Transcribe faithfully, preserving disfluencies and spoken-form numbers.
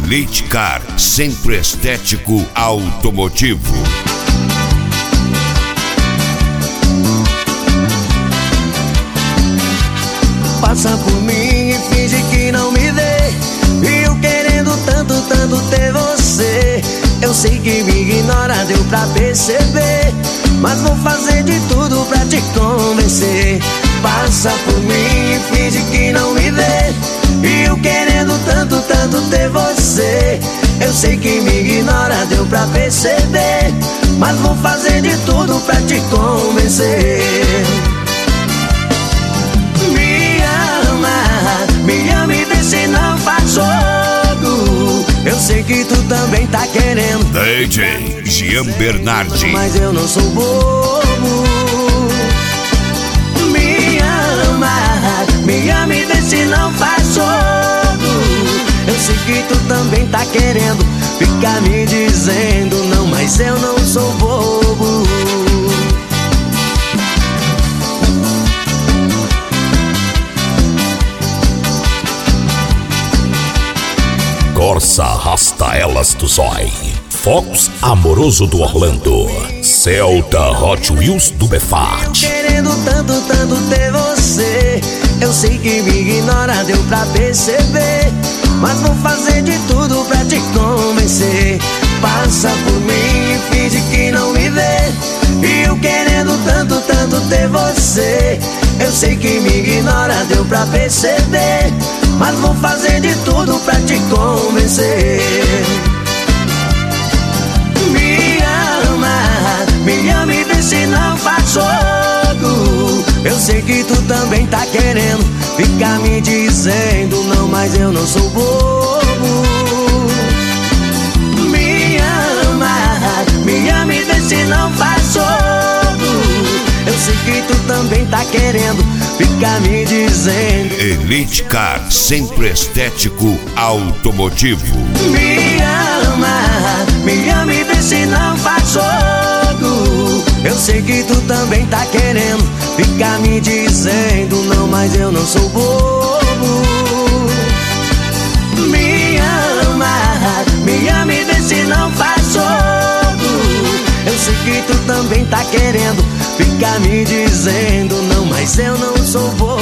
Elite Car, sempre estético automotivo. Passa por mim e finge que não me vê, e eu querendo tanto, tanto ter você. Eu sei que me ignora, deu pra perceber, mas vou fazer de tudo pra te convencer. Passa por mim e finge que não me vê, e eu querendo tanto, tanto ter você. Eu sei que me ignora, deu pra perceber, mas vou fazer de tudo pra te convencer. Me ama, me ama e vê se não faz jogo. Eu sei que tu também tá querendo. D J Jean Bernardi. Mas eu não sou bobo. Me ama, me ama e vê se não faz jogo. Eu sei que tu também tá querendo. Fica me dizendo não, mas eu não sou bobo. Corsa arrasta elas do zói. Fox Amoroso do Orlando. Celta Hot Wheels do Befat. Querendo tanto, tanto ter você. Eu sei que me ignora, deu pra perceber, mas vou fazer de tudo pra te convencer. Passa por mim e finge que não me vê, e eu querendo tanto, tanto ter você. Eu sei que me ignora, deu pra perceber, mas vou fazer de tudo pra te convencer. Me ama, me ama e vê se não faz jogo. Eu sei que tu também tá querendo. Fica me dizendo não, mas eu não sou bobo. Me ama, me ama e vê se não faz jogo. Eu sei que tu também tá querendo. Fica me dizendo. Elite Car, sempre estético automotivo. Me ama, me ama e vê se não faz jogo. Eu sei que tu também tá querendo. Fica me dizendo não, mas eu não sou bobo. Me ama, me ama e vê se não faz jogo. Eu sei que tu também tá querendo. Fica me dizendo não, mas eu não sou bobo.